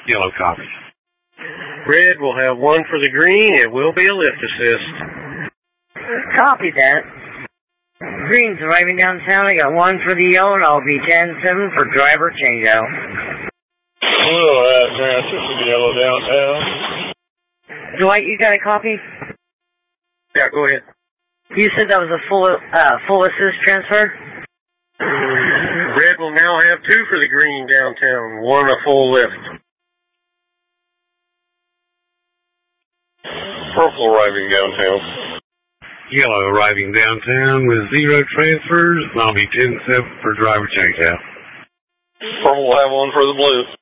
Yellow copy. Red will have 1 for the green. It will be a lift assist. Copy that. Green's arriving downtown. I got 1 for the yellow, and I'll be 10-7 for driver changeout. Alright, Grant, this is yellow downtown. Dwight, you got a copy? Yeah, go ahead. You said that was a full assist transfer? Red will now have 2 for the green downtown. 1 a full lift. Purple arriving downtown. Yellow arriving downtown with 0 transfers. I'll be 10-7 for driver changeout. Purple will have 1 for the blue.